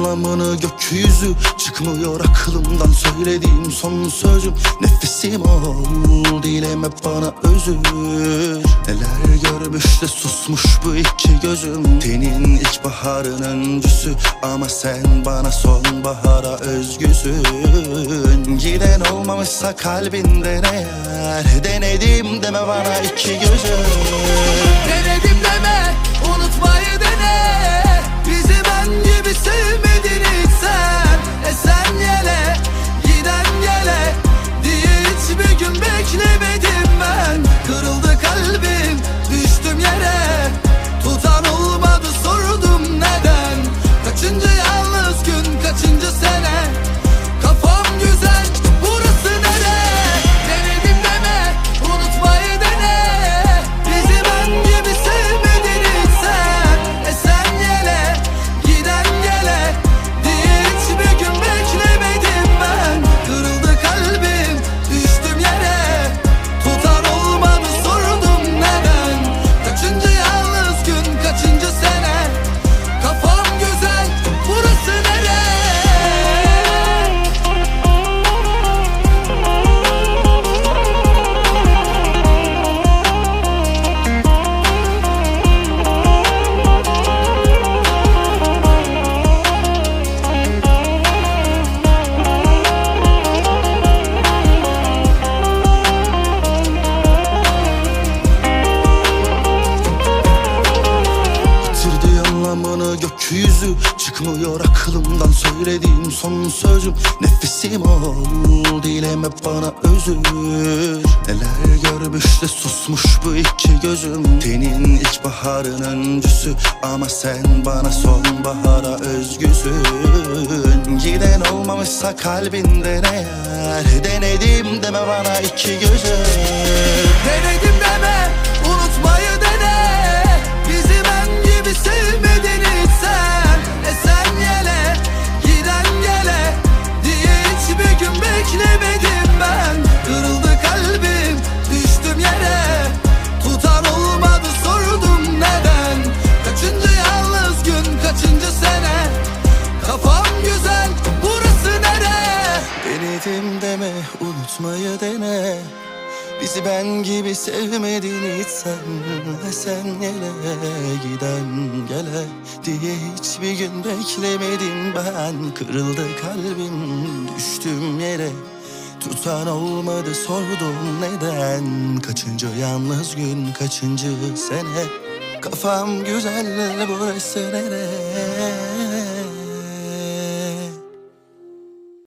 anlamını gökyüzü. Çıkmıyor aklımdan söylediğim son sözüm. Nefesim ol, dileme bana özür. Neler görmüş de susmuş bu iki gözüm. Tenin ilkbaharın öncüsü ama sen bana sonbahara özgüsün. Giden olmamışsa kalbinden eğer, denedim deme bana iki gözüm. Denedim deme, unutmayı dene. Bizi ben gibi sevmedin hiç sen. Esen yele, giden gele diye hiçbir gün beklemedim ben. Kırıldı kalbim, düştüm yere. Tutan olmadı, sordum neden. Kaçıncı yalnız gün, kaçıncı sene. Kafam güzel, burası nere? Denedim deme, unutmayı dene. Bizi ben gibi sevmedin hiç sen. Esen yele, giden gele diye hiçbir gün beklemedim ben. Kırıldı kalbim, düştüm yere. Tutan olmadı, sordum neden. Kaçıncı yalnız gün, kaçıncı sene. Kafam güzel, burası nere? Yitirdi anlamını gökyüzü. Çıkmıyor aklımdan söylediğim son sözüm. Nefesim ol, dileme bana özür. Neler görmüş de susmuş bu iki gözüm. Tenin ilkbaharın öncüsü ama sen bana sonbahara özgüsün. Giden olmamışsa kalbinden eğer, denedim deme bana iki gözüm. Denedim deme, unutmayı dene. Bizi ben gibi sevmedin hiç sen. Esen yele, giden gele diye hiçbir gün beklemedim ben. Kırıldı kalbim, düştüm yere. Tutan olmadı, sordum neden. Kaçıncı yalnız gün, kaçıncı sene. Kafam güzel, burası nere? Denedim deme, unutmayı dene. Bizi ben gibi sevmedin hiç sen. Sen yele, giden gele diye hiçbir gün beklemedim ben. Kırıldı kalbim, düştüm yere. Tutan olmadı, sordum neden. Kaçıncı yalnız gün, kaçıncı sene. Kafam güzel, burası nere?